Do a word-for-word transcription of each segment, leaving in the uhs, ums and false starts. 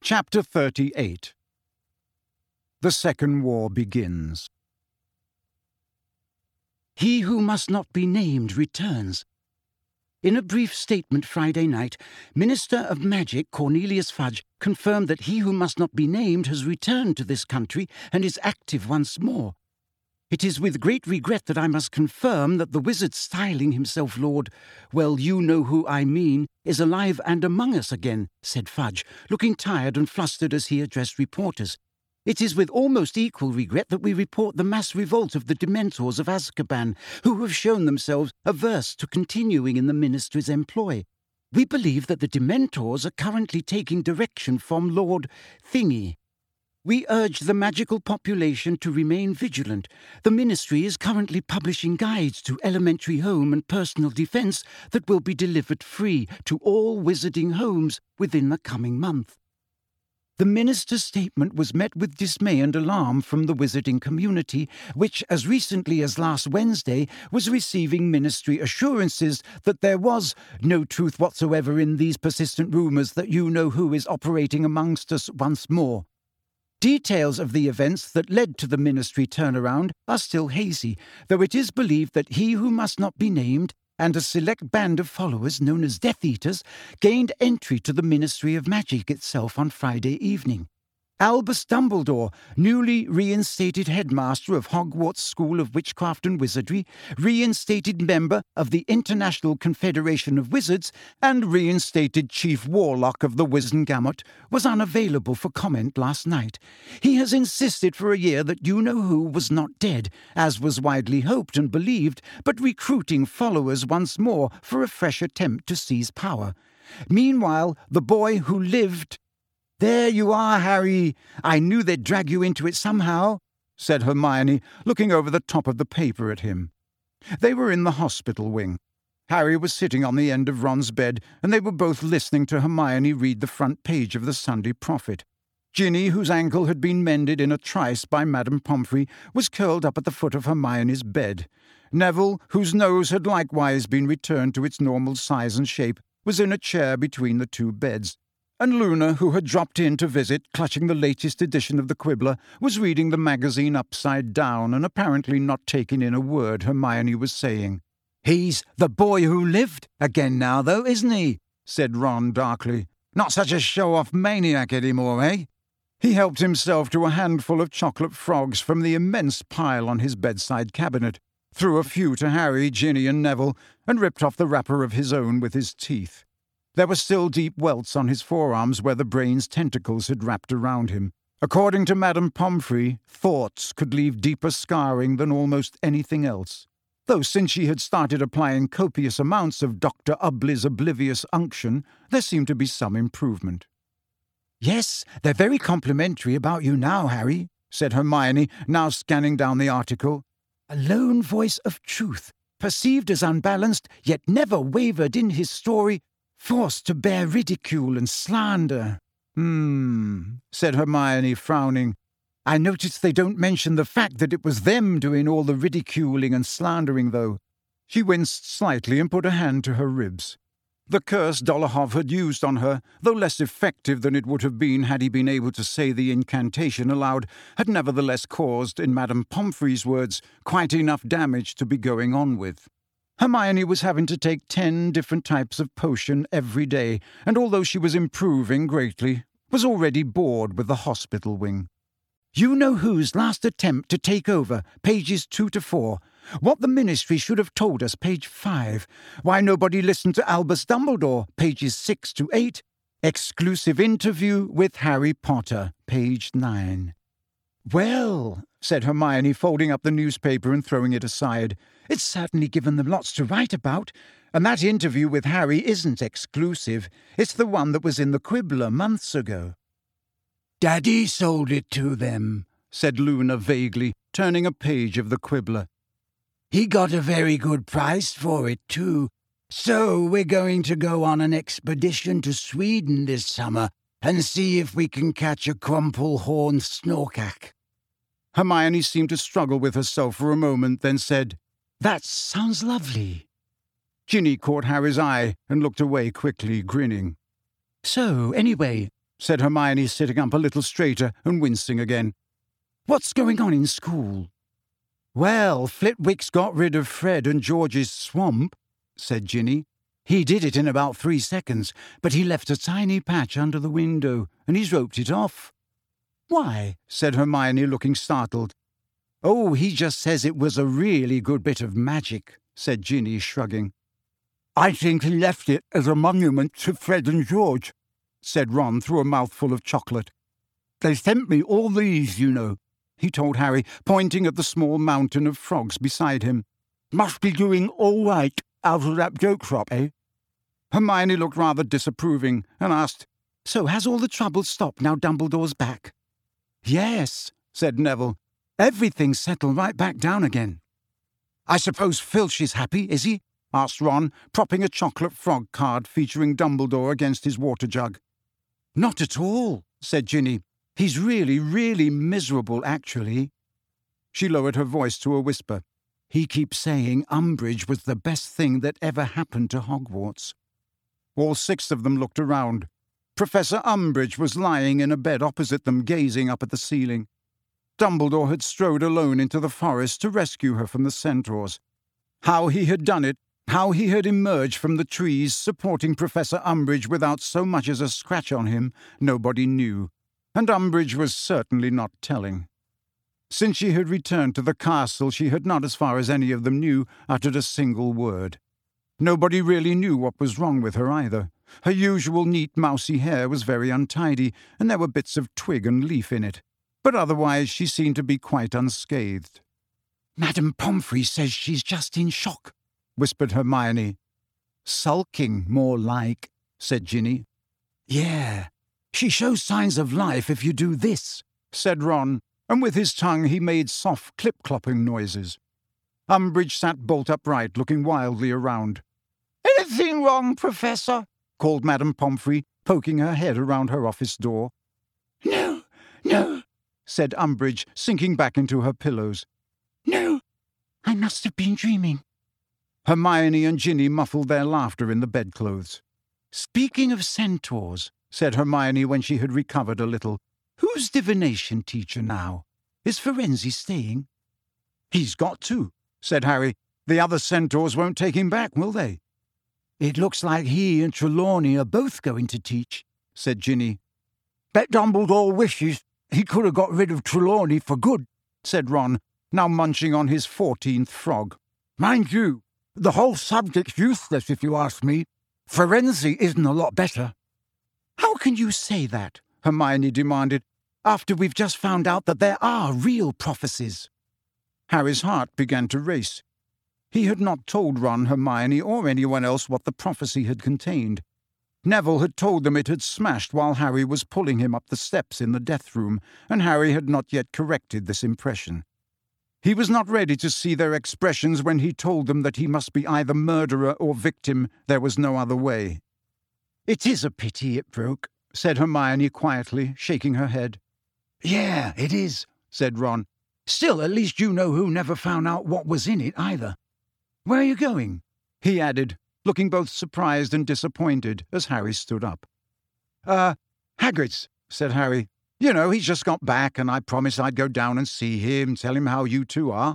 Chapter thirty-eight. The Second War Begins. He who must not be named returns. In a brief statement Friday night, Minister of Magic Cornelius Fudge confirmed that he who must not be named has returned to this country and is active once more. It is with great regret that I must confirm that the wizard styling himself Lord, well, you know who I mean, is alive and among us again, said Fudge, looking tired and flustered as he addressed reporters. It is with almost equal regret that we report the mass revolt of the Dementors of Azkaban, who have shown themselves averse to continuing in the Ministry's employ. We believe that the Dementors are currently taking direction from Lord Thingy. We urge the magical population to remain vigilant. The Ministry is currently publishing guides to elementary home and personal defense that will be delivered free to all wizarding homes within the coming month. The Minister's statement was met with dismay and alarm from the wizarding community, which, as recently as last Wednesday, was receiving Ministry assurances that there was no truth whatsoever in these persistent rumours that you-know-who is operating amongst us once more. Details of the events that led to the Ministry turnaround are still hazy, though it is believed that he who must not be named and a select band of followers known as Death Eaters gained entry to the Ministry of Magic itself on Friday evening. Albus Dumbledore, newly reinstated headmaster of Hogwarts School of Witchcraft and Wizardry, reinstated member of the International Confederation of Wizards, and reinstated chief warlock of the Wizengamot, was unavailable for comment last night. He has insisted for a year that you-know-who was not dead, as was widely hoped and believed, but recruiting followers once more for a fresh attempt to seize power. Meanwhile, the boy who lived... "There you are, Harry. I knew they'd drag you into it somehow," said Hermione, looking over the top of the paper at him. They were in the hospital wing. Harry was sitting on the end of Ron's bed, and they were both listening to Hermione read the front page of the Sunday Prophet. Ginny, whose ankle had been mended in a trice by Madame Pomfrey, was curled up at the foot of Hermione's bed. Neville, whose nose had likewise been returned to its normal size and shape, was in a chair between the two beds. And Luna, who had dropped in to visit, clutching the latest edition of the Quibbler, was reading the magazine upside down and apparently not taking in a word Hermione was saying. "He's the boy who lived again now, though, isn't he?" said Ron darkly. "Not such a show-off maniac anymore, eh?" He helped himself to a handful of chocolate frogs from the immense pile on his bedside cabinet, threw a few to Harry, Ginny and Neville, and ripped off the wrapper of his own with his teeth. There were still deep welts on his forearms where the brain's tentacles had wrapped around him. According to Madame Pomfrey, thoughts could leave deeper scarring than almost anything else. Though since she had started applying copious amounts of Doctor Ubley's oblivious unction, there seemed to be some improvement. "Yes, they're very complimentary about you now, Harry," said Hermione, now scanning down the article. "A lone voice of truth, perceived as unbalanced, yet never wavered in his story, forced to bear ridicule and slander." Hmm, said Hermione, frowning. "I notice they don't mention the fact that it was them doing all the ridiculing and slandering, though." She winced slightly and put a hand to her ribs. The curse Dolohov had used on her, though less effective than it would have been had he been able to say the incantation aloud, had nevertheless caused, in Madame Pomfrey's words, quite enough damage to be going on with. Hermione was having to take ten different types of potion every day, and although she was improving greatly, was already bored with the hospital wing. You-know-who's last attempt to take over, pages two to four. What the Ministry should have told us, page five. Why nobody listened to Albus Dumbledore, pages six to eight. Exclusive interview with Harry Potter, page nine. "Well," said Hermione, folding up the newspaper and throwing it aside, "it's certainly given them lots to write about. And that interview with Harry isn't exclusive. It's the one that was in the Quibbler months ago." "Daddy sold it to them," said Luna vaguely, turning a page of the Quibbler. "He got a very good price for it, too. So we're going to go on an expedition to Sweden this summer and see if we can catch a crumple-horned snorkack." Hermione seemed to struggle with herself for a moment, then said, "That sounds lovely." Ginny caught Harry's eye and looked away quickly, grinning. "So, anyway, said Hermione, sitting up a little straighter and wincing again. "What's going on in school?" "Well, Flitwick's got rid of Fred and George's swamp," said Ginny. "He did it in about three seconds, but he left a tiny patch under the window, and he's roped it off." "Why?" said Hermione, looking startled. "Oh, he just says it was a really good bit of magic," said Ginny, shrugging. "I think he left it as a monument to Fred and George," said Ron through a mouthful of chocolate. "They sent me all these, you know," he told Harry, pointing at the small mountain of frogs beside him. "Must be doing all right out of that joke shop, eh?" Hermione looked rather disapproving and asked, "So has all the trouble stopped now Dumbledore's back?" "Yes," said Neville. "Everything's settled right back down again." "I suppose Filch is happy, is he?" asked Ron, propping a chocolate frog card featuring Dumbledore against his water jug. "Not at all," said Ginny. "He's really, really miserable, actually." She lowered her voice to a whisper. "He keeps saying Umbridge was the best thing that ever happened to Hogwarts." All six of them looked around. Professor Umbridge was lying in a bed opposite them, gazing up at the ceiling. Dumbledore had strode alone into the forest to rescue her from the centaurs. How he had done it, how he had emerged from the trees supporting Professor Umbridge without so much as a scratch on him, nobody knew, and Umbridge was certainly not telling. Since she had returned to the castle, she had not, as far as any of them knew, uttered a single word. Nobody really knew what was wrong with her either. Her usual neat mousy hair was very untidy, and there were bits of twig and leaf in it. But otherwise she seemed to be quite unscathed. "Madame Pomfrey says she's just in shock," whispered Hermione. "Sulking, more like," said Ginny. "Yeah, she shows signs of life if you do this," said Ron, and with his tongue he made soft clip-clopping noises. Umbridge sat bolt upright, looking wildly around. "Anything wrong, Professor?" called Madame Pomfrey, poking her head around her office door. "No, no," said Umbridge, sinking back into her pillows. "No, I must have been dreaming." Hermione and Ginny muffled their laughter in the bedclothes. "Speaking of centaurs," said Hermione when she had recovered a little, "who's divination teacher now? Is Firenze staying?" "He's got to," said Harry. "The other centaurs won't take him back, will they?" "It looks like he and Trelawney are both going to teach," said Ginny. "Bet Dumbledore wishes he could have got rid of Trelawney for good," said Ron, now munching on his fourteenth frog. "Mind you, the whole subject's useless if you ask me. Firenze isn't a lot better." "How can you say that?" Hermione demanded, "after we've just found out that there are real prophecies?" Harry's heart began to race. He had not told Ron, Hermione, or anyone else what the prophecy had contained. Neville had told them it had smashed while Harry was pulling him up the steps in the death room, and Harry had not yet corrected this impression. He was not ready to see their expressions when he told them that he must be either murderer or victim. There was no other way. "It is a pity it broke," said Hermione quietly, shaking her head. "Yeah, it is," said Ron. "Still, at least you know who never found out what was in it either. Where are you going?" he added, looking both surprised and disappointed as Harry stood up. Uh, Hagrid's," said Harry. "You know, he's just got back, and I promised I'd go down and see him, tell him how you two are."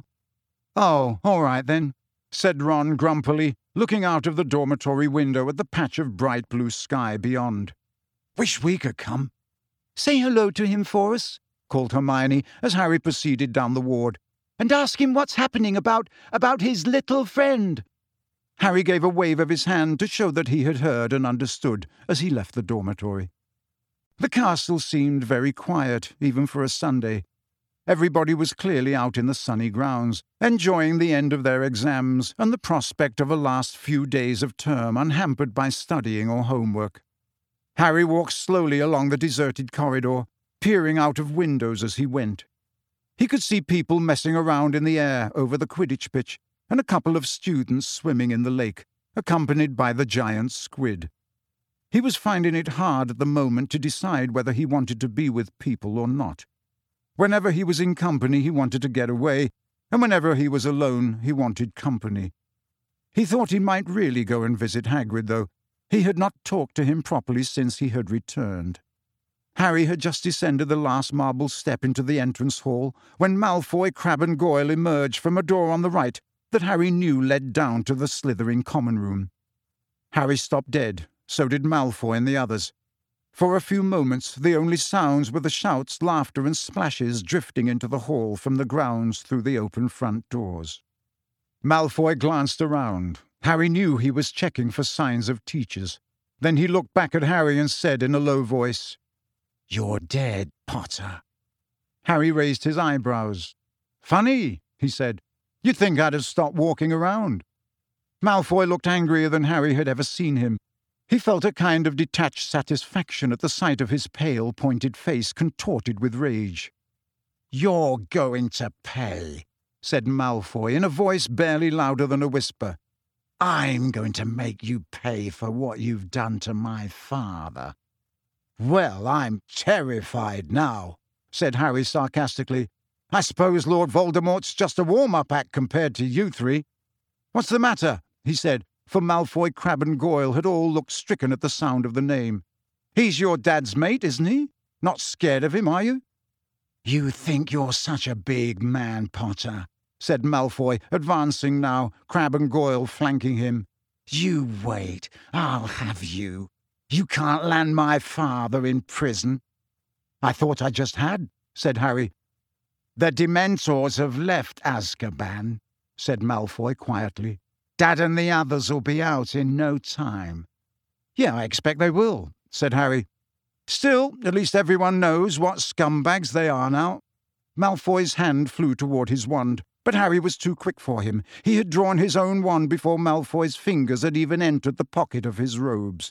"Oh, all right then," said Ron grumpily, looking out of the dormitory window at the patch of bright blue sky beyond. "Wish we could come." "Say hello to him for us," called Hermione as Harry proceeded down the ward. "And ask him what's happening about, about his little friend." Harry gave a wave of his hand to show that he had heard and understood as he left the dormitory. The castle seemed very quiet, even for a Sunday. Everybody was clearly out in the sunny grounds, enjoying the end of their exams and the prospect of a last few days of term unhampered by studying or homework. Harry walked slowly along the deserted corridor, peering out of windows as he went. He could see people messing around in the air over the Quidditch pitch, and a couple of students swimming in the lake, accompanied by the giant squid. He was finding it hard at the moment to decide whether he wanted to be with people or not. Whenever he was in company, he wanted to get away, and whenever he was alone, he wanted company. He thought he might really go and visit Hagrid, though. He had not talked to him properly since he had returned. Harry had just descended the last marble step into the entrance hall when Malfoy, Crabbe and Goyle emerged from a door on the right that Harry knew led down to the Slytherin common room. Harry stopped dead, so did Malfoy and the others. For a few moments the only sounds were the shouts, laughter and splashes drifting into the hall from the grounds through the open front doors. Malfoy glanced around. Harry knew he was checking for signs of teachers. Then he looked back at Harry and said in a low voice, "You're dead, Potter." Harry raised his eyebrows. "Funny," he said. "You'd think I'd have stopped walking around." Malfoy looked angrier than Harry had ever seen him. He felt a kind of detached satisfaction at the sight of his pale, pointed face contorted with rage. "You're going to pay," said Malfoy in a voice barely louder than a whisper. "I'm going to make you pay for what you've done to my father." "Well, I'm terrified now," said Harry sarcastically. "I suppose Lord Voldemort's just a warm-up act compared to you three." "What's the matter?" he said, for Malfoy, Crabbe and Goyle had all looked stricken at the sound of the name. "He's your dad's mate, isn't he? Not scared of him, are you?" "You think you're such a big man, Potter," said Malfoy, advancing now, Crabbe and Goyle flanking him. "You wait, I'll have you. You can't land my father in prison." "I thought I just had," said Harry. "The Dementors have left Azkaban," said Malfoy quietly. "Dad and the others will be out in no time." "Yeah, I expect they will," said Harry. "Still, at least everyone knows what scumbags they are now." Malfoy's hand flew toward his wand, but Harry was too quick for him. He had drawn his own wand before Malfoy's fingers had even entered the pocket of his robes.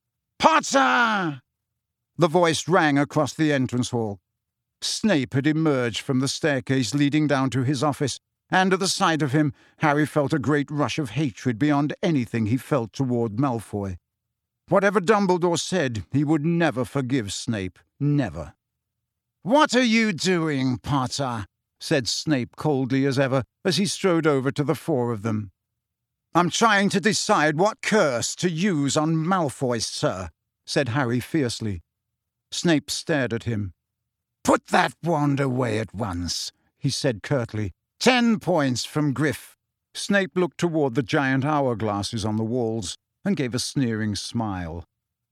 "Potter!" The voice rang across the entrance hall. Snape had emerged from the staircase leading down to his office, and at the sight of him, Harry felt a great rush of hatred beyond anything he felt toward Malfoy. Whatever Dumbledore said, he would never forgive Snape. Never. "What are you doing, Potter?" said Snape coldly as ever, as he strode over to the four of them. "I'm trying to decide what curse to use on Malfoy, sir," said Harry fiercely. Snape stared at him. "Put that wand away at once," he said curtly. Ten points from Griff." Snape looked toward the giant hourglasses on the walls and gave a sneering smile.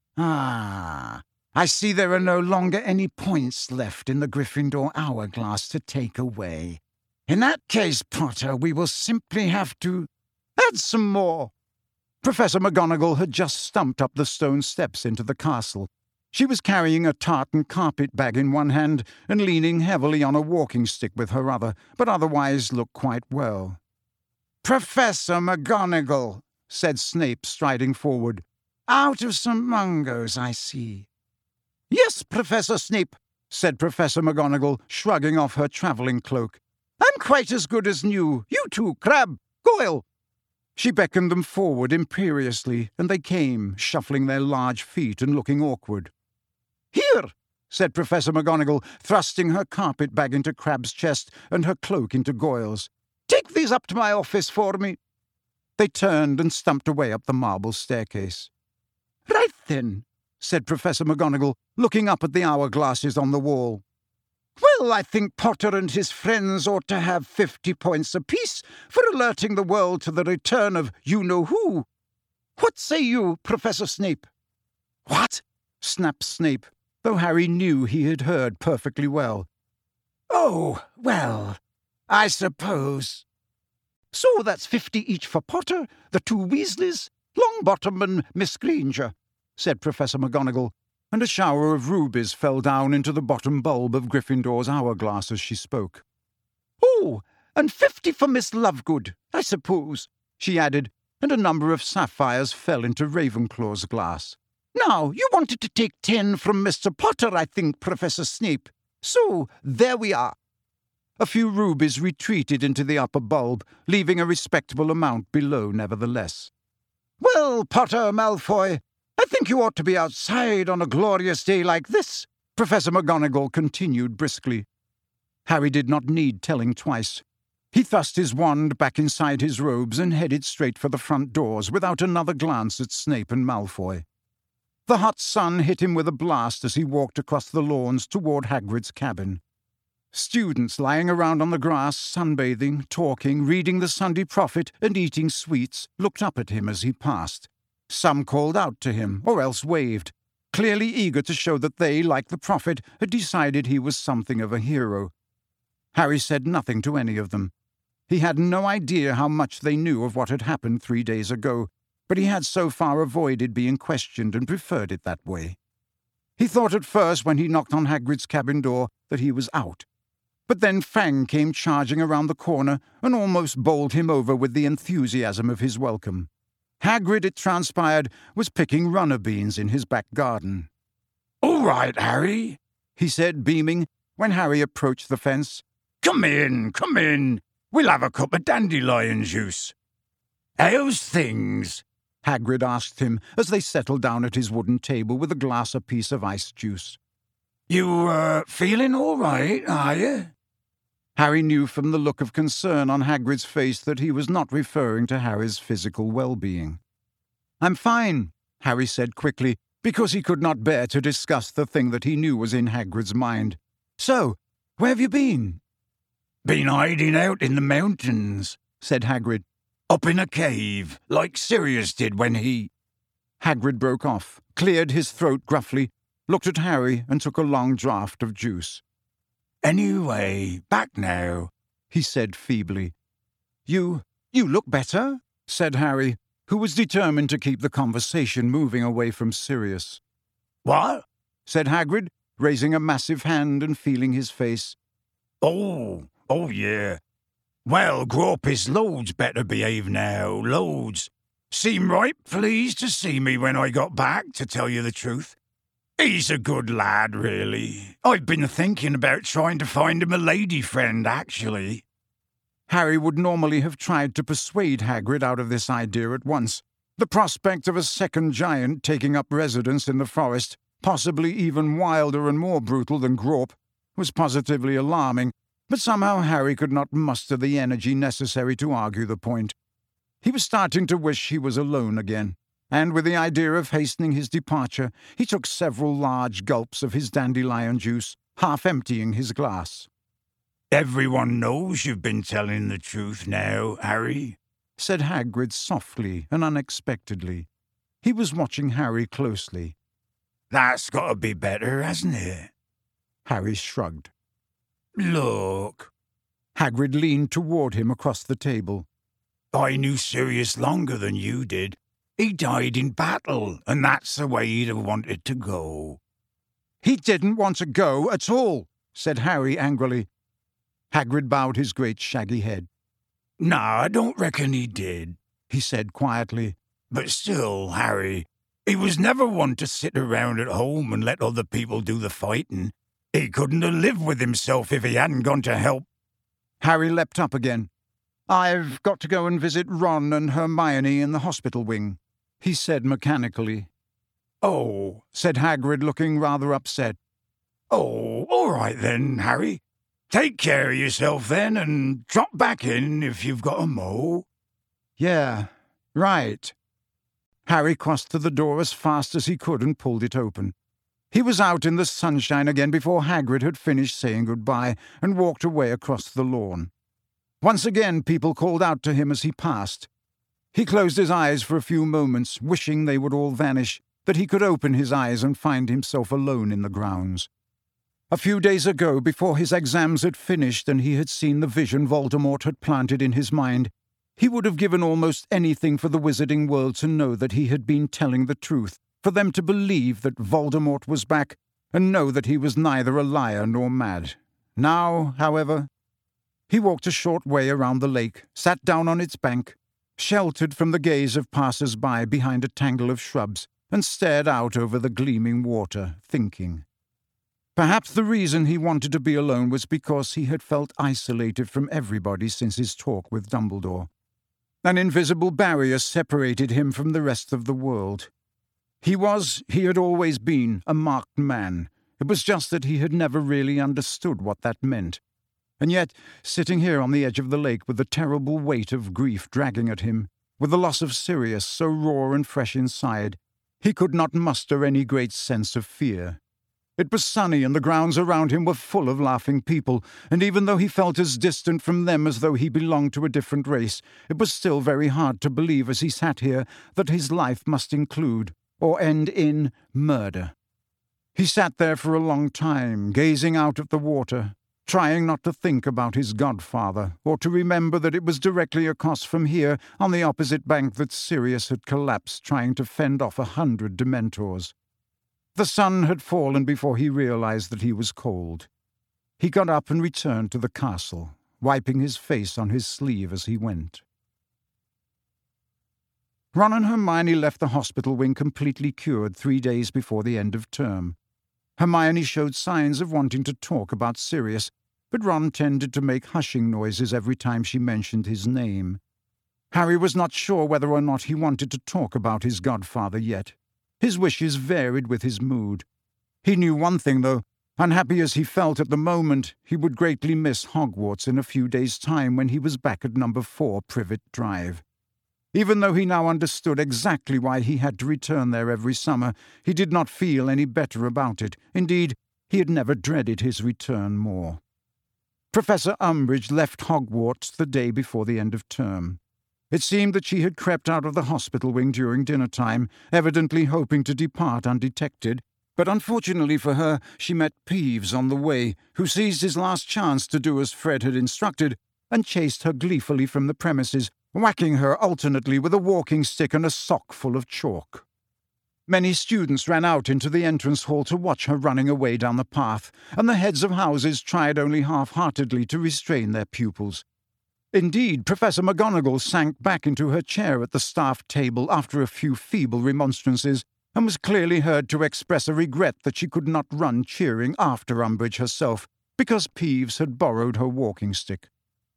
"Ah, I see there are no longer any points left in the Gryffindor hourglass to take away. In that case, Potter, we will simply have to add some more." Professor McGonagall had just stumped up the stone steps into the castle. She was carrying a tartan carpet bag in one hand and leaning heavily on a walking stick with her other, but otherwise looked quite well. "Professor McGonagall," said Snape, striding forward. "Out of some Mungos, I see." "Yes, Professor Snape," said Professor McGonagall, shrugging off her travelling cloak. "I'm quite as good as new. You two, Crabbe, Goyle." She beckoned them forward imperiously, and they came, shuffling their large feet and looking awkward. "Here," said Professor McGonagall, thrusting her carpet bag into Crabbe's chest and her cloak into Goyle's. "Take these up to my office for me." They turned and stumped away up the marble staircase. "Right then," said Professor McGonagall, looking up at the hourglasses on the wall. "Well, I think Potter and his friends ought to have fifty points apiece for alerting the world to the return of you-know-who. What say you, Professor Snape?" "What?" snapped Snape, though Harry knew he had heard perfectly well. "Oh, well, I suppose. So that's fifty each for Potter, the two Weasleys, Longbottom and Miss Granger," said Professor McGonagall, and a shower of rubies fell down into the bottom bulb of Gryffindor's hourglass as she spoke. "Oh, and fifty for Miss Lovegood, I suppose," she added, and a number of sapphires fell into Ravenclaw's glass. "Now, you wanted to take ten from Mister Potter, I think, Professor Snape. So, there we are." A few rubies retreated into the upper bulb, leaving a respectable amount below nevertheless. "Well, Potter, Malfoy, I think you ought to be outside on a glorious day like this," Professor McGonagall continued briskly. Harry did not need telling twice. He thrust his wand back inside his robes and headed straight for the front doors without another glance at Snape and Malfoy. The hot sun hit him with a blast as he walked across the lawns toward Hagrid's cabin. Students lying around on the grass, sunbathing, talking, reading the Sunday Prophet, and eating sweets, looked up at him as he passed. Some called out to him, or else waved, clearly eager to show that they, like the Prophet, had decided he was something of a hero. Harry said nothing to any of them. He had no idea how much they knew of what had happened three days ago, but he had so far avoided being questioned and preferred it that way. He thought at first, when he knocked on Hagrid's cabin door, that he was out. But then Fang came charging around the corner and almost bowled him over with the enthusiasm of his welcome. Hagrid, it transpired, was picking runner beans in his back garden. "All right, Harry," he said, beaming, when Harry approached the fence. "Come in, come in. We'll have a cup of dandelion juice." "How's things?" Hagrid asked him as they settled down at his wooden table with a glass apiece of iced juice. "You, uh, feeling all right, are you?" Harry knew from the look of concern on Hagrid's face that he was not referring to Harry's physical well-being. "I'm fine," Harry said quickly, because he could not bear to discuss the thing that he knew was in Hagrid's mind. "So, where have you been?" "Been hiding out in the mountains," said Hagrid. "Up in a cave, like Sirius did when he—" Hagrid broke off, cleared his throat gruffly, looked at Harry, and took a long draught of juice. "Anyway, back now," he said feebly. You, you look better," said Harry, who was determined to keep the conversation moving away from Sirius. "What?" said Hagrid, raising a massive hand and feeling his face. "Oh, oh yeah. Well, Grawp is loads better behaved now, loads. Seemed right pleased to see me when I got back, to tell you the truth. He's a good lad, really. I've been thinking about trying to find him a lady friend, actually." Harry would normally have tried to persuade Hagrid out of this idea at once. The prospect of a second giant taking up residence in the forest, possibly even wilder and more brutal than Grawp, was positively alarming, but somehow Harry could not muster the energy necessary to argue the point. He was starting to wish he was alone again, and with the idea of hastening his departure, he took several large gulps of his dandelion juice, half emptying his glass. "Everyone knows you've been telling the truth now, Harry," said Hagrid softly and unexpectedly. He was watching Harry closely. "That's got to be better, hasn't it?" Harry shrugged. "Look." Hagrid leaned toward him across the table. "I knew Sirius longer than you did. He died in battle, and that's the way he'd have wanted to go." "He didn't want to go at all," said Harry angrily. Hagrid bowed his great shaggy head. "Nah, I don't reckon he did," he said quietly. "But still, Harry, he was never one to sit around at home and let other people do the fighting. He couldn't have lived with himself if he hadn't gone to help." Harry leapt up again. "I've got to go and visit Ron and Hermione in the hospital wing," he said mechanically. "Oh," said Hagrid, looking rather upset. "Oh, all right then, Harry. Take care of yourself then, and drop back in if you've got a mo." "Yeah, right." Harry crossed to the door as fast as he could and pulled it open. He was out in the sunshine again before Hagrid had finished saying goodbye and walked away across the lawn. Once again people called out to him as he passed. He closed his eyes for a few moments, wishing they would all vanish, that he could open his eyes and find himself alone in the grounds. A few days ago, before his exams had finished and he had seen the vision Voldemort had planted in his mind, he would have given almost anything for the wizarding world to know that he had been telling the truth, for them to believe that Voldemort was back, and know that he was neither a liar nor mad. Now, however, he walked a short way around the lake, sat down on its bank, sheltered from the gaze of passers-by behind a tangle of shrubs, and stared out over the gleaming water, thinking. Perhaps the reason he wanted to be alone was because he had felt isolated from everybody since his talk with Dumbledore. An invisible barrier separated him from the rest of the world. He was, he had always been, a marked man. It was just that he had never really understood what that meant. And yet, sitting here on the edge of the lake with the terrible weight of grief dragging at him, with the loss of Sirius so raw and fresh inside, He could not muster any great sense of fear. It was sunny, and the grounds around him were full of laughing people, and even though he felt as distant from them as though he belonged to a different race, it was still very hard to believe as he sat here that his life must include, or end in, murder. He sat there for a long time, gazing out at the water, trying not to think about his godfather, or to remember that it was directly across from here, on the opposite bank, that Sirius had collapsed trying to fend off a hundred Dementors. The sun had fallen before he realized that he was cold. He got up and returned to the castle, wiping his face on his sleeve as he went. Ron and Hermione left the hospital wing completely cured three days before the end of term. Hermione showed signs of wanting to talk about Sirius, but Ron tended to make hushing noises every time she mentioned his name. Harry was not sure whether or not he wanted to talk about his godfather yet. His wishes varied with his mood. He knew one thing, though. Unhappy as he felt at the moment, he would greatly miss Hogwarts in a few days' time when he was back at number four Privet Drive. Even though he now understood exactly why he had to return there every summer, he did not feel any better about it. Indeed, he had never dreaded his return more. Professor Umbridge left Hogwarts the day before the end of term. It seemed that she had crept out of the hospital wing during dinner time, evidently hoping to depart undetected, but unfortunately for her, she met Peeves on the way, who seized his last chance to do as Fred had instructed, and chased her gleefully from the premises, whacking her alternately with a walking stick and a sock full of chalk. Many students ran out into the entrance hall to watch her running away down the path, and the heads of houses tried only half-heartedly to restrain their pupils. Indeed, Professor McGonagall sank back into her chair at the staff table after a few feeble remonstrances, and was clearly heard to express a regret that she could not run cheering after Umbridge herself, because Peeves had borrowed her walking stick.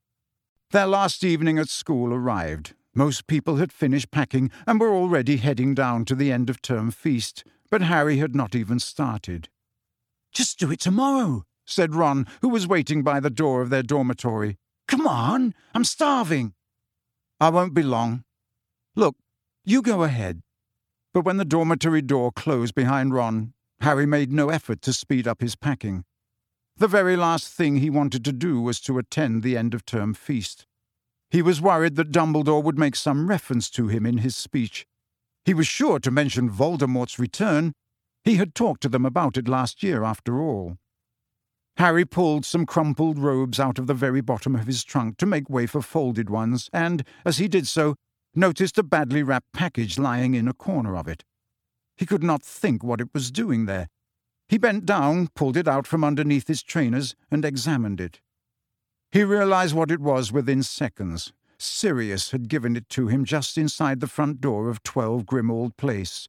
Their last evening at school arrived. Most people had finished packing and were already heading down to the end-of-term feast, but Harry had not even started. "Just do it tomorrow," said Ron, who was waiting by the door of their dormitory. "Come on, I'm starving." "I won't be long. Look, you go ahead." But when the dormitory door closed behind Ron, Harry made no effort to speed up his packing. The very last thing he wanted to do was to attend the end-of-term feast. He was worried that Dumbledore would make some reference to him in his speech. He was sure to mention Voldemort's return. He had talked to them about it last year, after all. Harry pulled some crumpled robes out of the very bottom of his trunk to make way for folded ones, and, as he did so, noticed a badly wrapped package lying in a corner of it. He could not think what it was doing there. He bent down, pulled it out from underneath his trainers, and examined it. He realized what it was within seconds. Sirius had given it to him just inside the front door of twelve Grimmauld Place.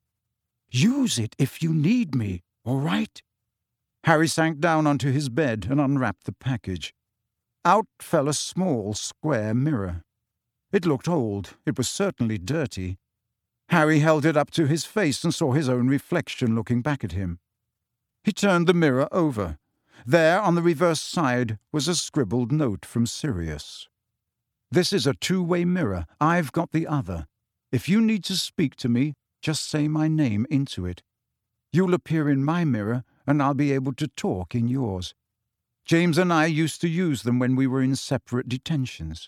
"Use it if you need me, all right?" Harry sank down onto his bed and unwrapped the package. Out fell a small, square mirror. It looked old. It was certainly dirty. Harry held it up to his face and saw his own reflection looking back at him. He turned the mirror over. There, on the reverse side, was a scribbled note from Sirius. "This is a two-way mirror. I've got the other. If you need to speak to me, just say my name into it. You'll appear in my mirror, and I'll be able to talk in yours. James and I used to use them when we were in separate detentions."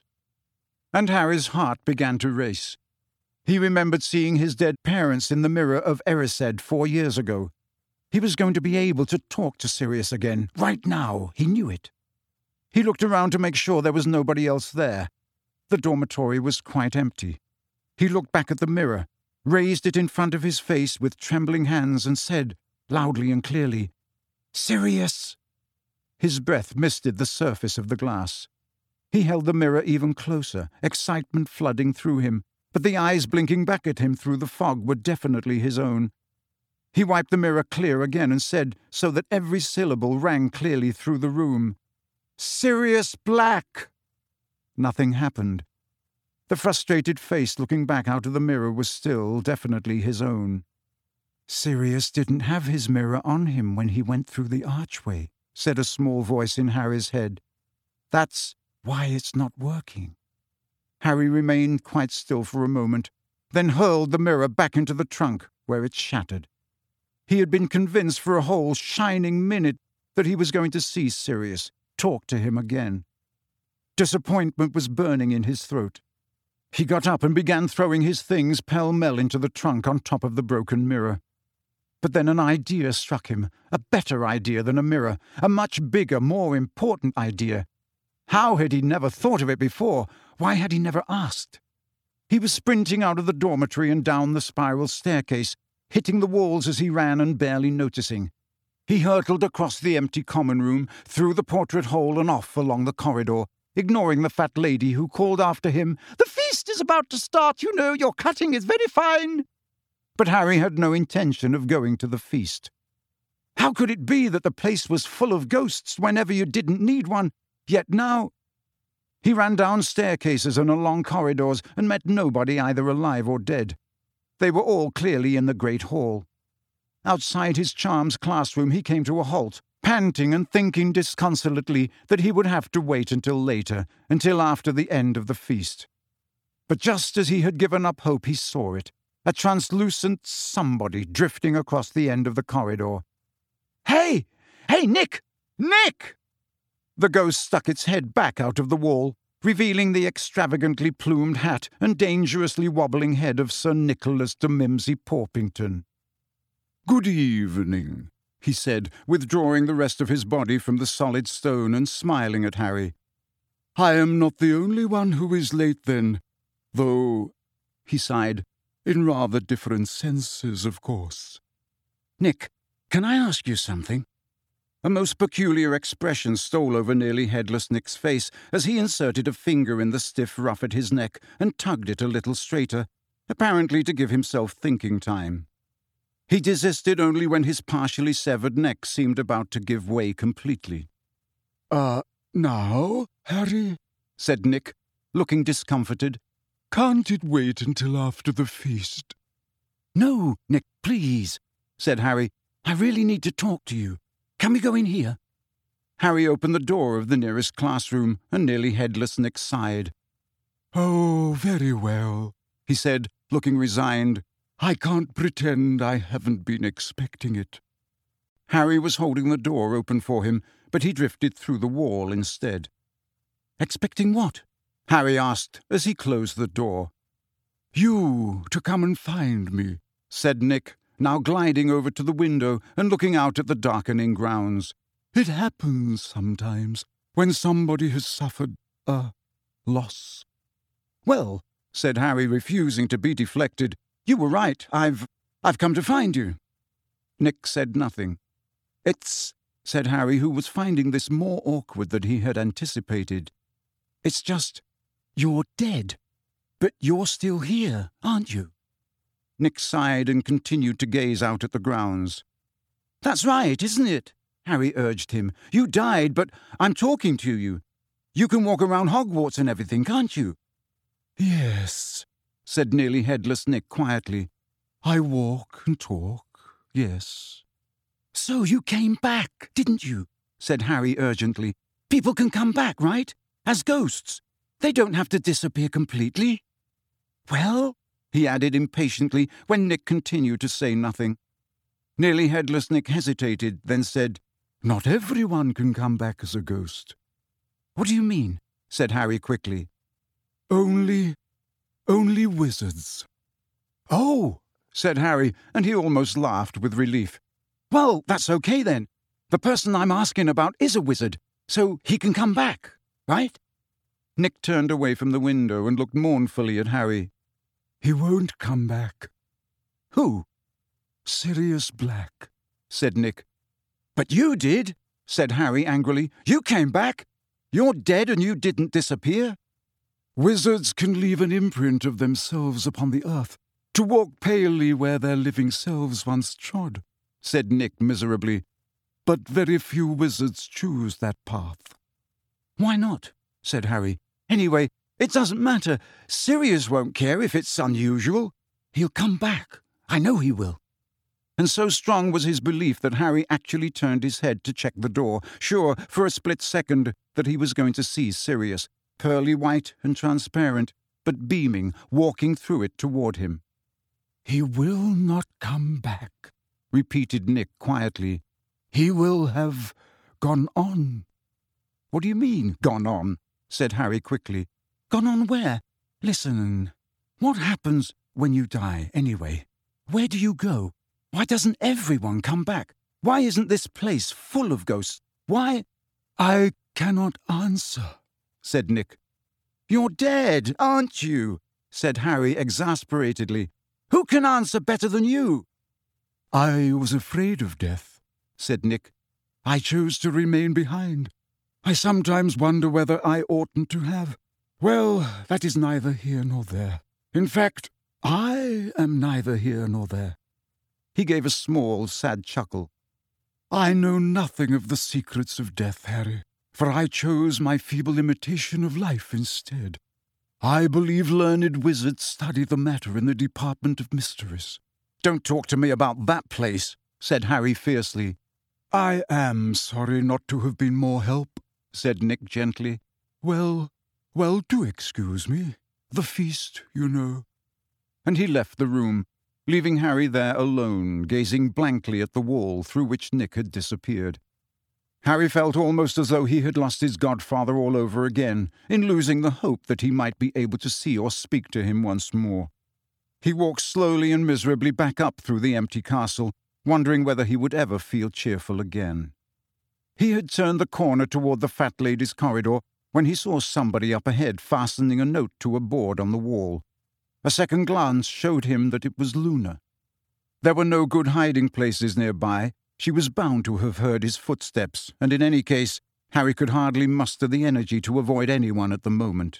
And Harry's heart began to race. He remembered seeing his dead parents in the mirror of Erised four years ago. He was going to be able to talk to Sirius again, right now. He knew it. He looked around to make sure there was nobody else there. The dormitory was quite empty. He looked back at the mirror, raised it in front of his face with trembling hands, and said, loudly and clearly, "Sirius!" His breath misted the surface of the glass. He held the mirror even closer, excitement flooding through him, but the eyes blinking back at him through the fog were definitely his own. He wiped the mirror clear again and said, so that every syllable rang clearly through the room, "Sirius Black!" Nothing happened. The frustrated face looking back out of the mirror was still definitely his own. "Sirius didn't have his mirror on him when he went through the archway," said a small voice in Harry's head. "That's why it's not working." Harry remained quite still for a moment, then hurled the mirror back into the trunk, where it shattered. He had been convinced for a whole shining minute that he was going to see Sirius, talk to him again. Disappointment was burning in his throat. He got up and began throwing his things pell-mell into the trunk on top of the broken mirror. But then an idea struck him, a better idea than a mirror, a much bigger, more important idea. How had he never thought of it before? Why had he never asked? He was sprinting out of the dormitory and down the spiral staircase, hitting the walls as he ran and barely noticing. He hurtled across the empty common room, through the portrait hole and off along the corridor, ignoring the fat lady who called after him, "The feast is about to start, you know, your cutting is very fine." But Harry had no intention of going to the feast. How could it be that the place was full of ghosts whenever you didn't need one, yet now... He ran down staircases and along corridors and met nobody either alive or dead. They were all clearly in the great hall. Outside his charms classroom he came to a halt, panting and thinking disconsolately that he would have to wait until later, until after the end of the feast. But just as he had given up hope, he saw it, a translucent somebody drifting across the end of the corridor. "Hey! Hey, Nick! Nick!" The ghost stuck its head back out of the wall, revealing the extravagantly plumed hat and dangerously wobbling head of Sir Nicholas de Mimsy Porpington. "Good evening," he said, withdrawing the rest of his body from the solid stone and smiling at Harry. "I am not the only one who is late, then, though," he sighed, "in rather different senses, of course." "Nick, can I ask you something?" A most peculiar expression stole over nearly headless Nick's face as he inserted a finger in the stiff ruff at his neck and tugged it a little straighter, apparently to give himself thinking time. He desisted only when his partially severed neck seemed about to give way completely. "Uh, now, Harry?" said Nick, looking discomforted. "Can't it wait until after the feast?" "No, Nick, please," said Harry. "I really need to talk to you. Can we go in here?" Harry opened the door of the nearest classroom, and nearly headless Nick sighed. "Oh, very well," he said, looking resigned. "I can't pretend I haven't been expecting it." Harry was holding the door open for him, but he drifted through the wall instead. "Expecting what?" Harry asked as he closed the door. "You to come and find me," said Nick, now gliding over to the window and looking out at the darkening grounds. "It happens sometimes, when somebody has suffered a loss." "Well," said Harry, refusing to be deflected, "you were right. I've... I've come to find you." Nick said nothing. "It's," said Harry, who was finding this more awkward than he had anticipated. "It's just... you're dead. But you're still here, aren't you?" Nick sighed and continued to gaze out at the grounds. "That's right, isn't it?" Harry urged him. "You died, but I'm talking to you. You can walk around Hogwarts and everything, can't you?" "Yes," said nearly headless Nick quietly. "I walk and talk, yes." "So you came back, didn't you?" said Harry urgently. "People can come back, right? As ghosts. They don't have to disappear completely." "Well," he added impatiently when Nick continued to say nothing. Nearly headless Nick hesitated, then said, "Not everyone can come back as a ghost." "What do you mean?" said Harry quickly. Only... only wizards." "Oh," said Harry, and he almost laughed with relief. "Well, that's okay then. The person I'm asking about is a wizard, so he can come back, right?" Nick turned away from the window and looked mournfully at Harry. "He won't come back." "Who?" "Sirius Black," said Nick. "But you did," said Harry angrily. "You came back. You're dead and you didn't disappear." "Wizards can leave an imprint of themselves upon the earth, to walk palely where their living selves once trod," said Nick miserably. "But very few wizards choose that path." "Why not?" said Harry. "Anyway, it doesn't matter. Sirius won't care if it's unusual. He'll come back. I know he will." And so strong was his belief that Harry actually turned his head to check the door, sure for a split second that he was going to see Sirius, pearly white and transparent, but beaming, walking through it toward him. "He will not come back," repeated Nick quietly. "He will have gone on." "What do you mean, gone on?" said Harry quickly. "Gone on where? Listen, what happens when you die, anyway? Where do you go? Why doesn't everyone come back? Why isn't this place full of ghosts? Why—" "I cannot answer," said Nick. "You're dead, aren't you?" said Harry exasperatedly. "Who can answer better than you?" "I was afraid of death," said Nick. "I chose to remain behind. I sometimes wonder whether I oughtn't to have. Well, that is neither here nor there. In fact, I am neither here nor there." He gave a small, sad chuckle. "I know nothing of the secrets of death, Harry, for I chose my feeble imitation of life instead. I believe learned wizards study the matter in the Department of Mysteries." "Don't talk to me about that place," said Harry fiercely. "I am sorry not to have been more help," said Nick gently. Well, well, do excuse me. The feast, you know." And he left the room, leaving Harry there alone, gazing blankly at the wall through which Nick had disappeared. Harry felt almost as though he had lost his godfather all over again, in losing the hope that he might be able to see or speak to him once more. He walked slowly and miserably back up through the empty castle, wondering whether he would ever feel cheerful again. He had turned the corner toward the fat lady's corridor when he saw somebody up ahead fastening a note to a board on the wall. A second glance showed him that it was Luna. There were no good hiding places nearby. She was bound to have heard his footsteps, and in any case, Harry could hardly muster the energy to avoid anyone at the moment.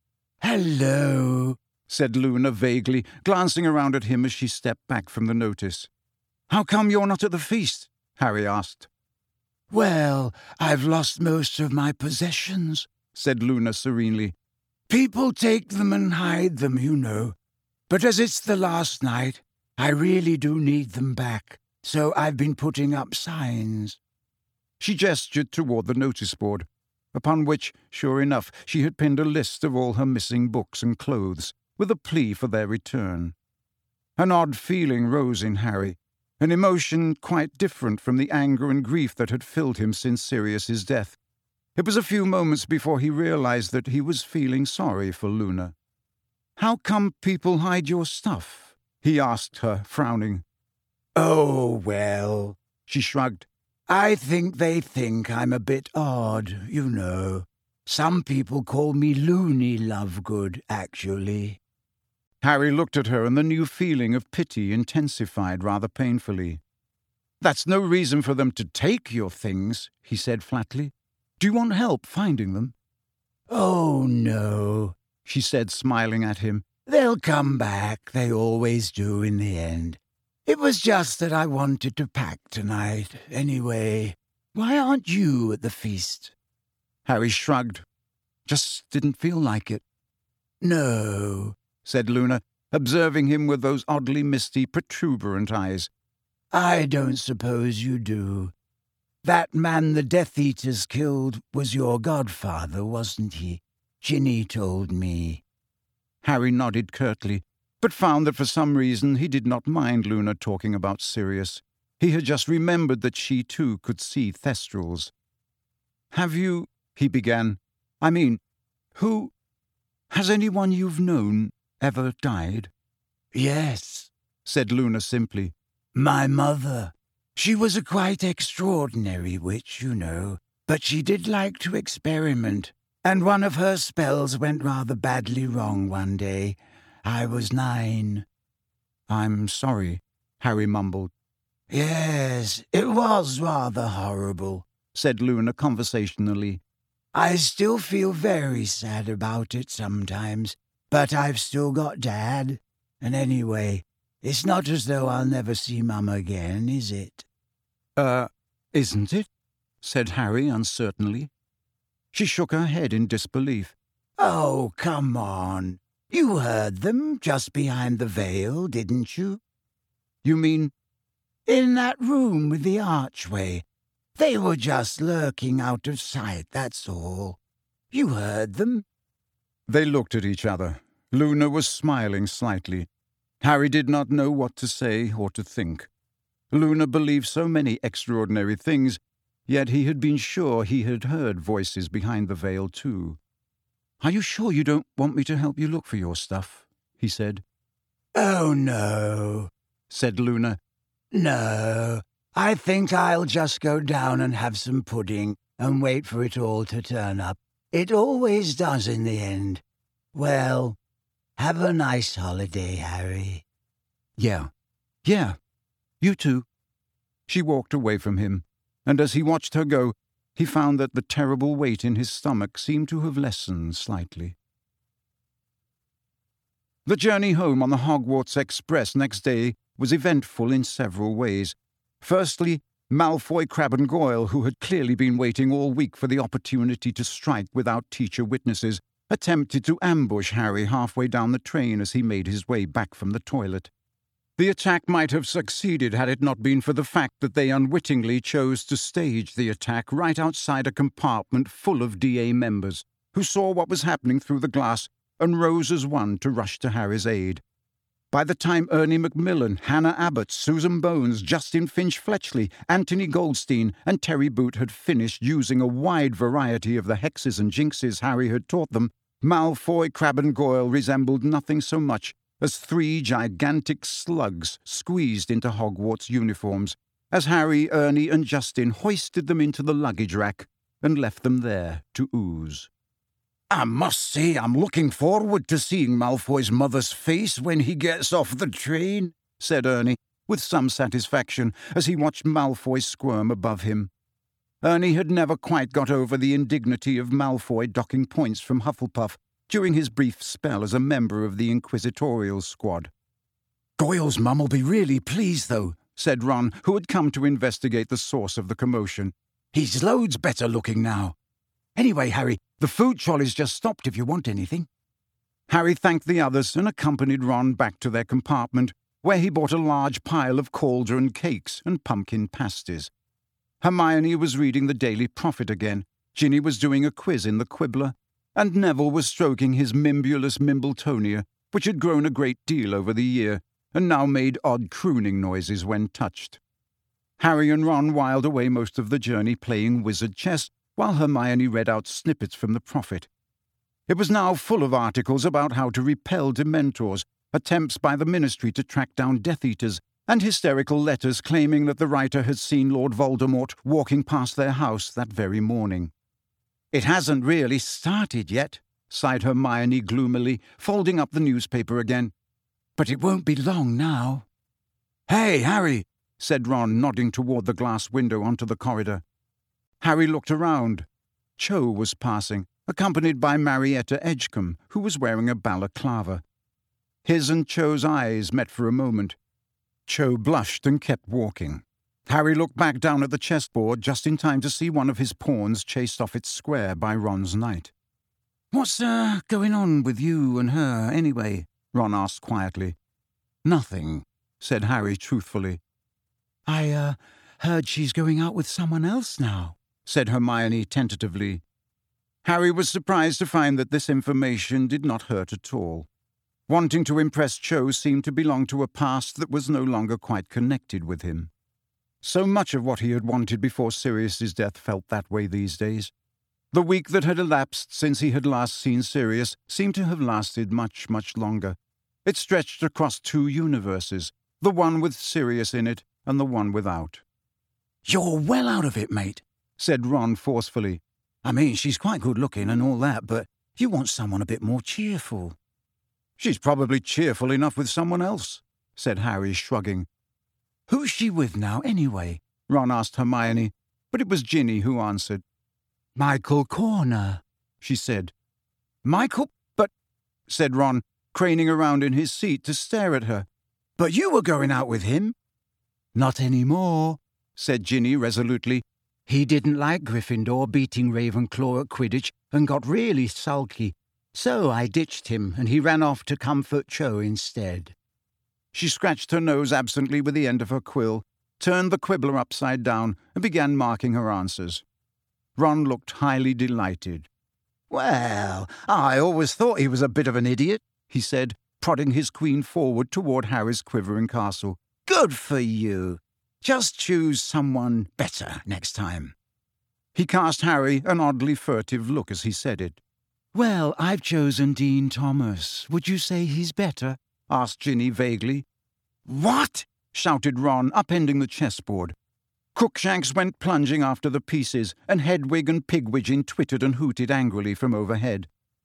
"Hello," said Luna vaguely, glancing around at him as she stepped back from the notice. "How come you're not at the feast?" Harry asked. "Well, I've lost most of my possessions," said Luna serenely. "People take them and hide them, you know. But as it's the last night, I really do need them back, so I've been putting up signs." She gestured toward the notice board, upon which, sure enough, she had pinned a list of all her missing books and clothes, with a plea for their return. An odd feeling rose in Harry, an emotion quite different from the anger and grief that had filled him since Sirius's death. It was a few moments before he realized that he was feeling sorry for Luna. "How come people hide your stuff?" he asked her, frowning. "Oh, well," she shrugged. "I think they think I'm a bit odd, you know. Some people call me Loony Lovegood, actually." Harry looked at her, and the new feeling of pity intensified rather painfully. "That's no reason for them to take your things," he said flatly. "Do you want help finding them?" "Oh, no," she said, smiling at him. "They'll come back. They always do in the end. It was just that I wanted to pack tonight, anyway. Why aren't you at the feast?" Harry shrugged. "Just didn't feel like it." "No," said Luna, observing him with those oddly misty, protuberant eyes. "I don't suppose you do. That man the Death Eaters killed was your godfather, wasn't he? Ginny told me." Harry nodded curtly, but found that for some reason he did not mind Luna talking about Sirius. He had just remembered that she too could see Thestrals. "Have you—" he began. "I mean, who— has anyone you've known ever died?" "Yes," said Luna simply. "My mother. She was a quite extraordinary witch, you know, but she did like to experiment, and one of her spells went rather badly wrong one day. I was nine." "I'm sorry," Harry mumbled. "Yes, it was rather horrible," said Luna conversationally. "I still feel very sad about it sometimes, but I've still got Dad. And anyway, it's not as though I'll never see Mum again, is it?" Uh, isn't it?" said Harry uncertainly. She shook her head in disbelief. "Oh, come on. You heard them just behind the veil, didn't you?" "You mean—" "In that room with the archway. They were just lurking out of sight, that's all. You heard them." They looked at each other. Luna was smiling slightly. Harry did not know what to say or to think. Luna believed so many extraordinary things, yet he had been sure he had heard voices behind the veil too. "Are you sure you don't want me to help you look for your stuff?" he said. "Oh, no," said Luna. "No, I think I'll just go down and have some pudding and wait for it all to turn up. It always does in the end. Well, have a nice holiday, Harry." Yeah, yeah, you too." She walked away from him, and as he watched her go, he found that the terrible weight in his stomach seemed to have lessened slightly. The journey home on the Hogwarts Express next day was eventful in several ways. Firstly, Malfoy, Crabbe and Goyle, who had clearly been waiting all week for the opportunity to strike without teacher witnesses, attempted to ambush Harry halfway down the train as he made his way back from the toilet. The attack might have succeeded had it not been for the fact that they unwittingly chose to stage the attack right outside a compartment full of D A members, who saw what was happening through the glass and rose as one to rush to Harry's aid. By the time Ernie Macmillan, Hannah Abbott, Susan Bones, Justin Finch-Fletchley, Anthony Goldstein and Terry Boot had finished using a wide variety of the hexes and jinxes Harry had taught them, Malfoy, Crabbe and Goyle resembled nothing so much as three gigantic slugs squeezed into Hogwarts uniforms, as Harry, Ernie and Justin hoisted them into the luggage rack and left them there to ooze. "I must say I'm looking forward to seeing Malfoy's mother's face when he gets off the train," said Ernie, with some satisfaction, as he watched Malfoy squirm above him. Ernie had never quite got over the indignity of Malfoy docking points from Hufflepuff during his brief spell as a member of the Inquisitorial Squad. "Goyle's mum'll be really pleased, though," said Ron, who had come to investigate the source of the commotion. "He's loads better looking now. Anyway, Harry, the food trolley's just stopped if you want anything." Harry thanked the others and accompanied Ron back to their compartment, where he bought a large pile of cauldron cakes and pumpkin pasties. Hermione was reading the Daily Prophet again, Ginny was doing a quiz in the Quibbler, and Neville was stroking his Mimbulus Mimbletonia, which had grown a great deal over the year, and now made odd crooning noises when touched. Harry and Ron whiled away most of the journey playing wizard chess, while Hermione read out snippets from the Prophet. It was now full of articles about how to repel Dementors, attempts by the Ministry to track down Death Eaters, and hysterical letters claiming that the writer had seen Lord Voldemort walking past their house that very morning. "It hasn't really started yet," sighed Hermione gloomily, folding up the newspaper again. "But it won't be long now." "Hey, Harry," said Ron, nodding toward the glass window onto the corridor. Harry looked around. Cho was passing, accompanied by Marietta Edgecombe, who was wearing a balaclava. His and Cho's eyes met for a moment. Cho blushed and kept walking. Harry looked back down at the chessboard just in time to see one of his pawns chased off its square by Ron's knight. "What's, uh, going on with you and her, anyway?" Ron asked quietly. "Nothing," said Harry truthfully. "I, uh, heard she's going out with someone else now," said Hermione tentatively. Harry was surprised to find that this information did not hurt at all. Wanting to impress Cho seemed to belong to a past that was no longer quite connected with him. So much of what he had wanted before Sirius's death felt that way these days. The week that had elapsed since he had last seen Sirius seemed to have lasted much, much longer. It stretched across two universes, the one with Sirius in it and the one without. "You're well out of it, mate," said Ron forcefully. "I mean, she's quite good-looking and all that, but you want someone a bit more cheerful." "She's probably cheerful enough with someone else," said Harry, shrugging. "Who's she with now, anyway?" Ron asked Hermione, but it was Ginny who answered. "Michael Corner," she said. "Michael? But—" said Ron, craning around in his seat to stare at her. "But you were going out with him." "Not anymore," said Ginny resolutely. "He didn't like Gryffindor beating Ravenclaw at Quidditch and got really sulky. So I ditched him and he ran off to comfort Cho instead." She scratched her nose absently with the end of her quill, turned the Quibbler upside down, and began marking her answers. Ron looked highly delighted. "Well, I always thought he was a bit of an idiot," he said, prodding his queen forward toward Harry's quivering castle. "Good for you. Just choose someone better next time." He cast Harry an oddly furtive look as he said it. "Well, I've chosen Dean Thomas. Would you say he's better?" asked Ginny vaguely. "What?" shouted Ron, upending the chessboard. Crookshanks went plunging after the pieces, and Hedwig and Pigwidgeon twittered and hooted angrily from overhead.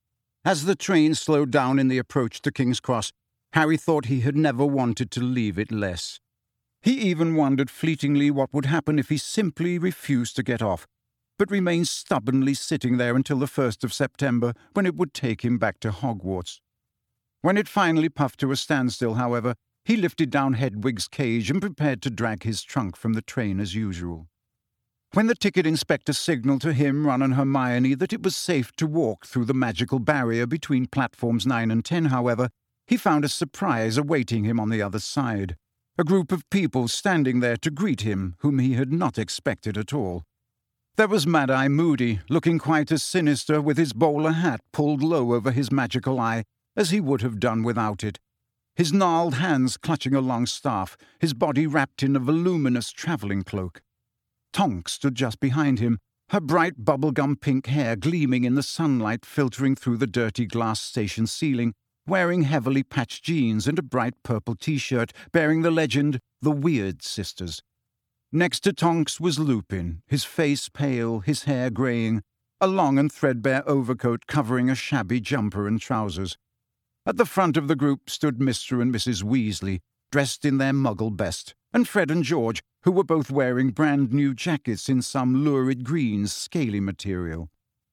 As the train slowed down in the approach to King's Cross, Harry thought he had never wanted to leave it less. He even wondered fleetingly what would happen if he simply refused to get off, but remained stubbornly sitting there until the first of September, when it would take him back to Hogwarts. When it finally puffed to a standstill, however, he lifted down Hedwig's cage and prepared to drag his trunk from the train as usual. When the ticket inspector signalled to him, Ron and Hermione, that it was safe to walk through the magical barrier between platforms nine and ten, however, he found a surprise awaiting him on the other side. A group of people standing there to greet him, whom he had not expected at all. There was Mad-Eye Moody, looking quite as sinister, with his bowler hat pulled low over his magical eye, as he would have done without it. His gnarled hands clutching a long staff, his body wrapped in a voluminous travelling cloak. Tonks stood just behind him, her bright bubblegum pink hair gleaming in the sunlight filtering through the dirty glass station ceiling, wearing heavily patched jeans and a bright purple T-shirt bearing the legend, The Weird Sisters. Next to Tonks was Lupin, his face pale, his hair greying, a long and threadbare overcoat covering a shabby jumper and trousers. At the front of the group stood Mister and Missus Weasley, dressed in their muggle best, and Fred and George, who were both wearing brand-new jackets in some lurid green, scaly material.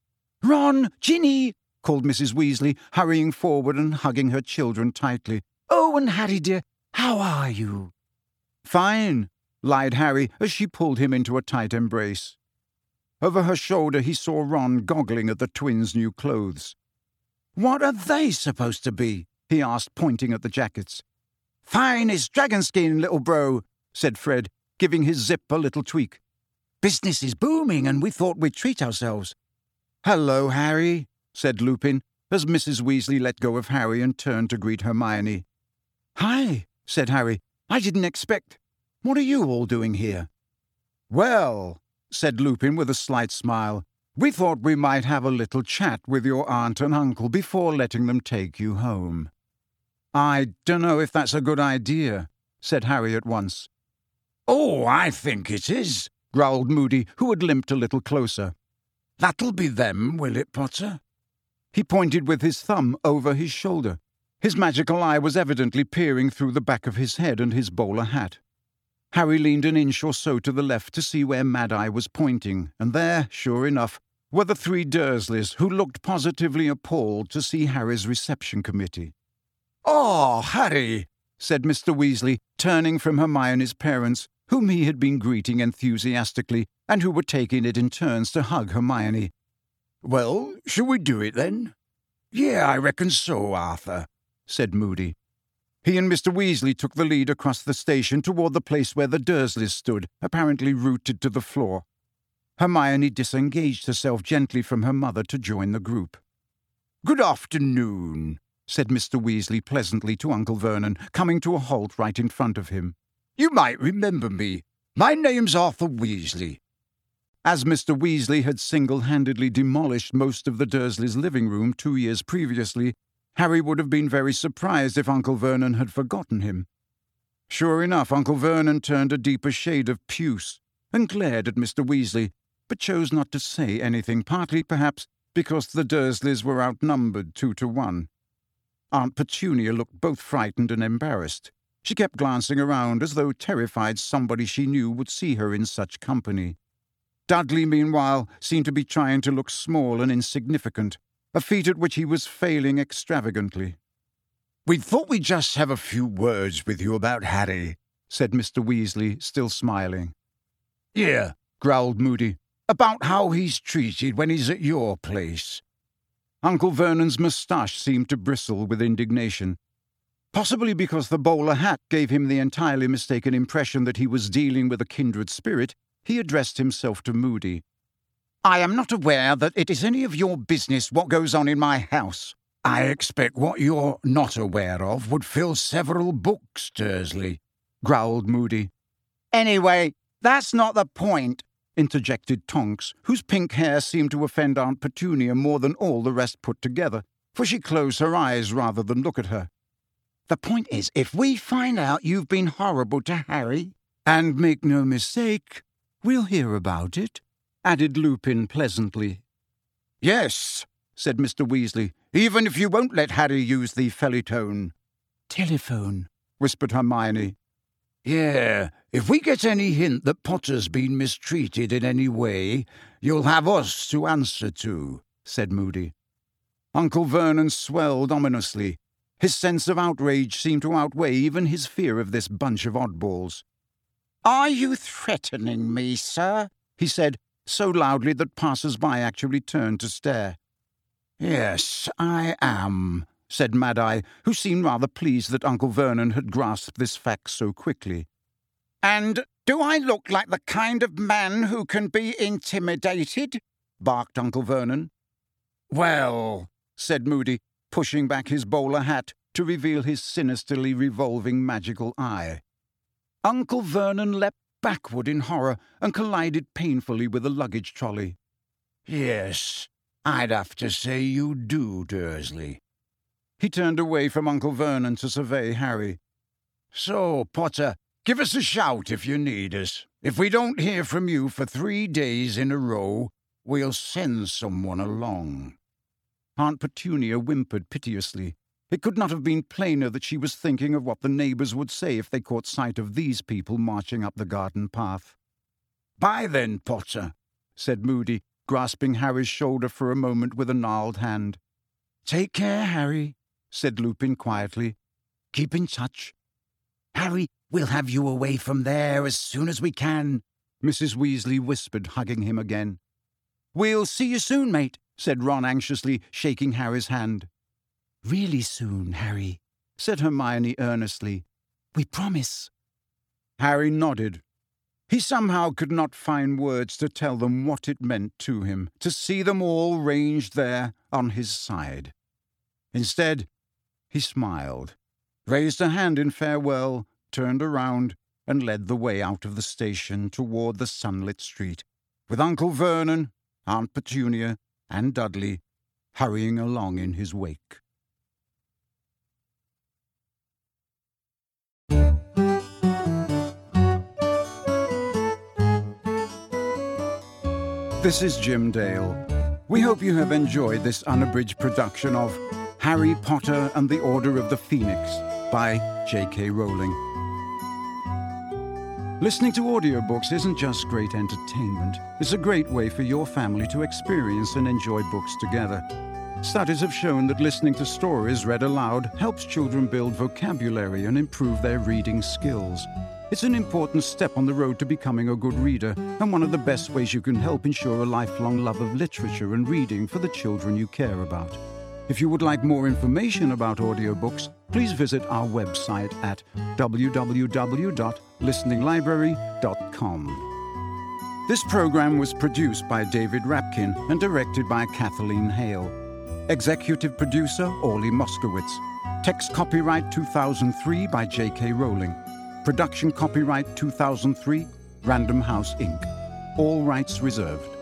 "Ron! Ginny!" called Missus Weasley, hurrying forward and hugging her children tightly. "Oh, and Harry, dear, how are you?" "Fine," lied Harry as she pulled him into a tight embrace. Over her shoulder he saw Ron goggling at the twins' new clothes. "What are they supposed to be?" he asked, pointing at the jackets. "Fine as dragon skin, little bro," said Fred, giving his zip a little tweak. "Business is booming, and we thought we'd treat ourselves." "Hello, Harry," said Lupin, as Missus Weasley let go of Harry and turned to greet Hermione. "Hi," said Harry. "I didn't expect. What are you all doing here?" "Well," said Lupin with a slight smile, "we thought we might have a little chat with your aunt and uncle before letting them take you home." "I dunno if that's a good idea," said Harry at once. "Oh, I think it is," growled Moody, who had limped a little closer. "That'll be them, will it, Potter?" He pointed with his thumb over his shoulder. His magical eye was evidently peering through the back of his head and his bowler hat. Harry leaned an inch or so to the left to see where Mad-Eye was pointing, and there, sure enough, were the three Dursleys, who looked positively appalled to see Harry's reception committee. "Oh, Harry," said Mister Weasley, turning from Hermione's parents, whom he had been greeting enthusiastically, and who were taking it in turns to hug Hermione. "Well, shall we do it then?" "Yeah, I reckon so, Arthur," said Moody. He and Mister Weasley took the lead across the station toward the place where the Dursleys stood, apparently rooted to the floor. Hermione disengaged herself gently from her mother to join the group. "Good afternoon," said Mister Weasley pleasantly to Uncle Vernon, coming to a halt right in front of him. "You might remember me. My name's Arthur Weasley." As Mister Weasley had single-handedly demolished most of the Dursleys' living room two years previously, Harry would have been very surprised if Uncle Vernon had forgotten him. Sure enough, Uncle Vernon turned a deeper shade of puce and glared at Mister Weasley, but chose not to say anything, partly, perhaps, because the Dursleys were outnumbered two to one. Aunt Petunia looked both frightened and embarrassed. She kept glancing around as though terrified somebody she knew would see her in such company. Dudley, meanwhile, seemed to be trying to look small and insignificant, a feat at which he was failing extravagantly. "We thought we'd just have a few words with you about Harry," said Mister Weasley, still smiling. "Yeah," growled Moody, "about how he's treated when he's at your place." Uncle Vernon's moustache seemed to bristle with indignation. Possibly because the bowler hat gave him the entirely mistaken impression that he was dealing with a kindred spirit, he addressed himself to Moody. "I am not aware that it is any of your business what goes on in my house," I expect what you're not aware of would fill several books, Dursley, growled Moody. Anyway, that's not the point, interjected Tonks, whose pink hair seemed to offend Aunt Petunia more than all the rest put together, for she closed her eyes rather than look at her. The point is, if we find out you've been horrible to Harry, and make no mistake, we'll hear about it, added Lupin pleasantly. Yes, said Mister Weasley, even if you won't let Harry use the Feliton. Telephone, whispered Hermione. Yeah, if we get any hint that Potter's been mistreated in any way, you'll have us to answer to, said Moody. Uncle Vernon swelled ominously. His sense of outrage seemed to outweigh even his fear of this bunch of oddballs. Are you threatening me, sir? He said, so loudly that passers-by actually turned to stare. Yes, I am, said Mad-Eye, who seemed rather pleased that Uncle Vernon had grasped this fact so quickly. And do I look like the kind of man who can be intimidated? Barked Uncle Vernon. Well, said Moody, pushing back his bowler hat to reveal his sinisterly revolving magical eye. Uncle Vernon leapt backward in horror and collided painfully with the luggage trolley. Yes, I'd have to say you do, Dursley. He turned away from Uncle Vernon to survey Harry. So, Potter, give us a shout if you need us. If we don't hear from you for three days in a row, we'll send someone along. Aunt Petunia whimpered piteously. It could not have been plainer that she was thinking of what the neighbours would say if they caught sight of these people marching up the garden path. Bye then, Potter, said Moody, grasping Harry's shoulder for a moment with a gnarled hand. Take care, Harry, said Lupin quietly. Keep in touch. Harry, we'll have you away from there as soon as we can, Missus Weasley whispered, hugging him again. We'll see you soon, mate, said Ron anxiously, shaking Harry's hand. Really soon, Harry, said Hermione earnestly. We promise. Harry nodded. He somehow could not find words to tell them what it meant to him to see them all ranged there on his side. Instead, he smiled, raised a hand in farewell, turned around, and led the way out of the station toward the sunlit street, with Uncle Vernon, Aunt Petunia, and Dudley hurrying along in his wake. This is Jim Dale. We hope you have enjoyed this unabridged production of Harry Potter and the Order of the Phoenix by J K Rowling. Listening to audiobooks isn't just great entertainment. It's a great way for your family to experience and enjoy books together. Studies have shown that listening to stories read aloud helps children build vocabulary and improve their reading skills. It's an important step on the road to becoming a good reader, and one of the best ways you can help ensure a lifelong love of literature and reading for the children you care about. If you would like more information about audiobooks, please visit our website at w w w dot listening library dot com. This program was produced by David Rapkin and directed by Kathleen Hale. Executive producer Orly Moskowitz. Text copyright two thousand three by J K Rowling. Production copyright two thousand three, Random House Incorporated. All rights reserved.